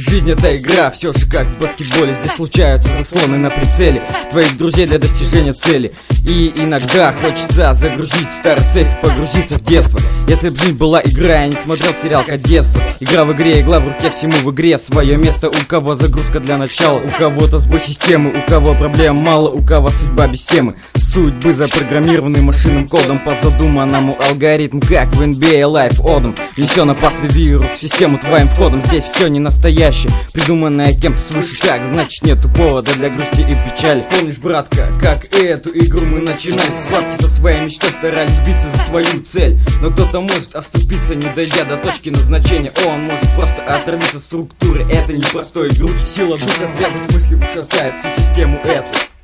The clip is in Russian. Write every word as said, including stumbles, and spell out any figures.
Жизнь это игра, все же как в баскетболе. Здесь случаются заслоны на прицеле твоих друзей для достижения цели. И иногда хочется загрузить старый сейф и погрузиться в детство. Если б жизнь была игра, я не смотрел сериал «Кадетство». Игра в игре, игла в руке, всему в игре свое место. У кого загрузка для начала, у кого-то сбой системы, у кого проблем мало, у кого судьба без темы. Судьбы запрограммированы машинным кодом по задуманному алгоритму, как в эн би эй Live Одом. Внесен опасный вирус в систему твоим входом. Здесь все не настоящее, придуманное кем-то свыше. Как, значит нету повода для грусти и печали. Помнишь, братка, как эту игру мы начинали? В схватке со своей мечтой старались биться за свою цель. Но кто-то может оступиться, не дойдя до точки назначения. Он может просто оторвиться от структуры этой непростой игры. Сила духа, отвязность мысли ушатает всю систему эту.